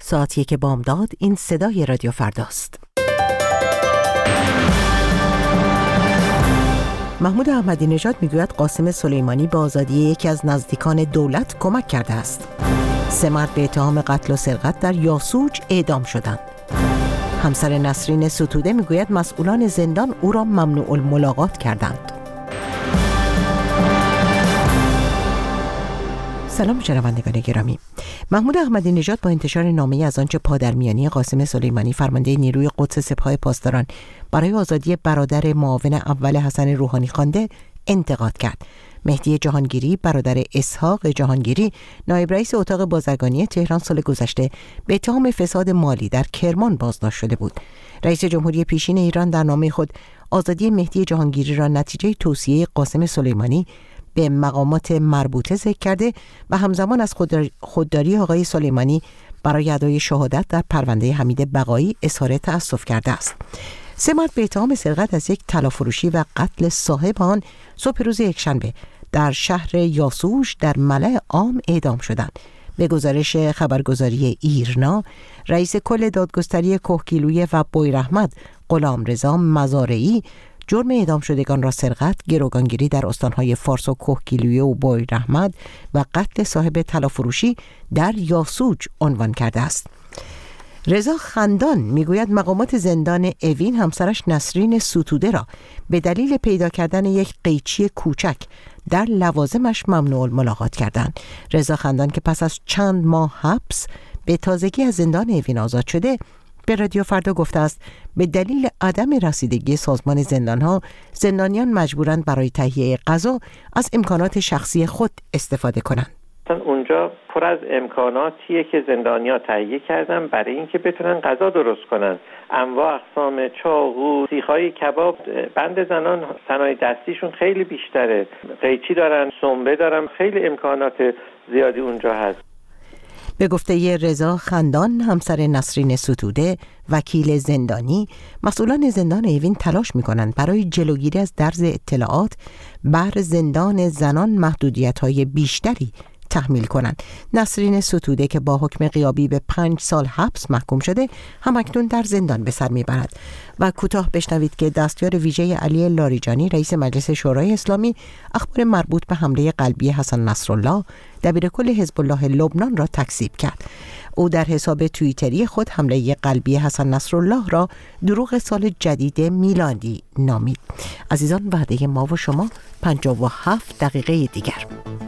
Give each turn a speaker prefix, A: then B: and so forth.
A: ساعت 1 بامداد. این صدای رادیو فرداست. محمود احمدی نژاد میگوید قاسم سلیمانی به آزادی یکی از نزدیکان دولت کمک کرده است. 3 مرد به اتهام قتل و سرقت در یاسوج اعدام شدند. همسر نسرین ستوده میگوید مسئولان زندان او را ممنوع الملاقات کردند. سلام شنوندگان گرامی. محمود احمدی نژاد با انتشار نامه‌ای از آنچه پادرمیانی قاسم سلیمانی فرمانده نیروی قدس سپاه پاسداران برای آزادی برادر معاون اول حسن روحانی خوانده انتقاد کرد. مهدی جهانگیری برادر اسحاق جهانگیری نایب رئیس اتاق بازرگانی تهران سال گذشته به اتهام فساد مالی در کرمان بازداشت شده بود. رئیس جمهوری پیشین ایران در نامه خود آزادی مهدی جهانگیری را نتیجه توصیه قاسم سلیمانی به مقامات مربوطه ذکر کرده و همزمان از خودداری آقای سلیمانی برای ادای شهادت در پرونده حمید بقایی اظهار تأسف کرده است. 3 مرد به اتهام سرقت از یک طلافروشی و قتل صاحب آن صبح روز یکشنبه در شهر یاسوج در ملأ عام اعدام شدند. به گزارش خبرگزاری ایرنا، رئیس کل دادگستری کهگیلویه و بویراحمد غلامرضا مزارعی جرم اعدام شدگان را سرقت، گروگانگیری در استانهای فارس و کهگیلویه و بویراحمد و قتل صاحب طلافروشی در یاسوج عنوان کرده است. رضا خندان میگوید مقامات زندان اوین همسرش نسرین ستوده را به دلیل پیدا کردن یک قیچی کوچک در لوازمش ممنوع الملاقات کردند. رضا خندان که پس از چند ماه حبس به تازگی از زندان اوین آزاد شده، به رادیو فردا گفته است به دلیل عدم رسیدگی سازمان زندانها، زندانیان مجبورند برای تهیه غذا از امکانات شخصی خود استفاده کنند.
B: اونجا پر از امکاناتیه که زندانیان تهیه کردن برای اینکه بتونن غذا درست کنن. انواع اقسام چاقو، سیخ‌های کباب. بند زنان صنایع دستیشون خیلی بیشتره. قیچی دارن، سنبه دارن، خیلی امکانات زیادی اونجا هست.
A: به گفته رضا خندان همسر نسرین ستوده، وکیل زندانی، مسئولان زندان اوین تلاش می‌کنند برای جلوگیری از درز اطلاعات بر زندان زنان محدودیت‌های بیشتری تحمیل کنند. نسرین ستوده که با حکم غیابی به 5 سال حبس محکوم شده، همکنون در زندان به سر میبرد. و کوتاه بشنوید که دستیار ویژه علی لاریجانی رئیس مجلس شورای اسلامی اخبار مربوط به حمله قلبی حسن نصرالله دبیرکل حزب الله لبنان را تکذیب کرد. او در حساب توییتری خود حمله قلبی حسن نصرالله را دروغ سال جدید میلادی نامید. عزیزان، وعده ما و شما 57 دقیقه دیگر.